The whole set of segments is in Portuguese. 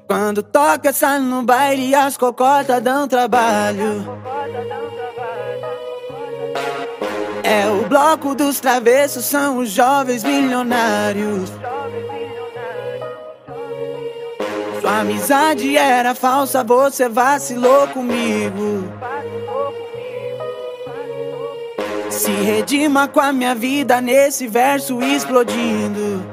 Quando toca essa no baile, as cocotas dão trabalho. É o bloco dos travessos, são os jovens milionários. Sua amizade era falsa, você vacilou comigo. Se redima com a minha vida nesse verso explodindo.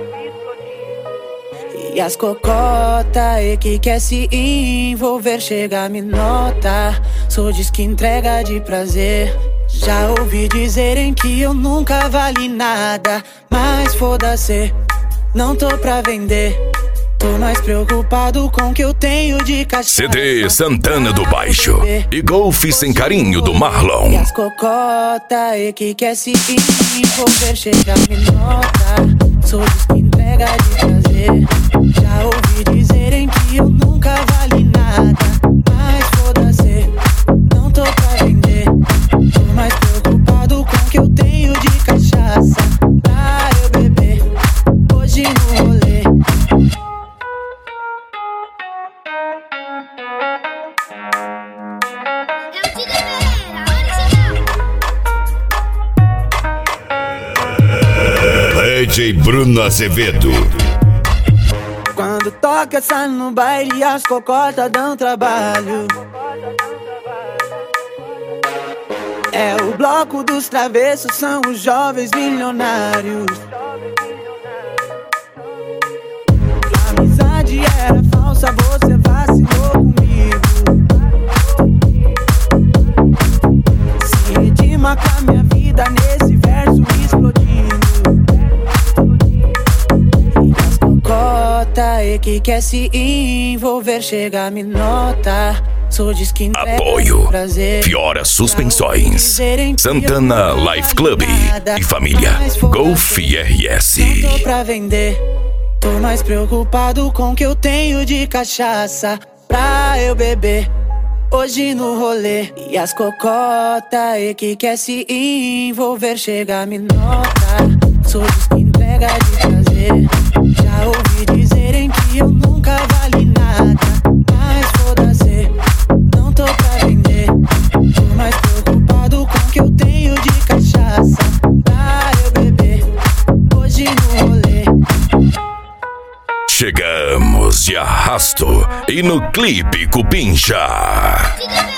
E as cocota e que quer se envolver, chega me nota. Sou diz que entrega de prazer. Já ouvi dizerem que eu nunca vali nada, mas foda-se, não tô pra vender. Tô mais preocupado com o que eu tenho de cachaça. CD Santana do Baixo e Golfe Sem Carinho do Marlon. E as cocota e que quer se envolver, chega me nota. Sou diz que entrega de prazer. Já ouvi dizerem que eu nunca vali nada, mas foda-se, não tô pra vender. Tô mais preocupado com o que eu tenho de cachaça pra eu beber hoje no rolê. DJ Bruno Azevedo. Quando toca essa no baile, as cocotas dão trabalho. É o bloco dos travessos, são os jovens milionários. A amizade era falsa, você vacilou comigo. Se redima com a minha vida nesse verso explodindo. E as cocota e que quer se envolver, chega me nota. Sou diz que Apoio Fiora Suspensões, Santana Life Club e família Golfe RS. Não tô pra vender. Tô mais preocupado com o que eu tenho de cachaça pra eu beber hoje no rolê. E as cocota e que quer se envolver, chega me nota. Sou diz que entrega de prazer. Já ouvi dizerem que eu nunca vali nada, mas foda-se, não tô pra vender. Tô mais preocupado com o que eu tenho de cachaça pra eu beber hoje no rolê. Chegamos de arrasto e no clipe Cupincha.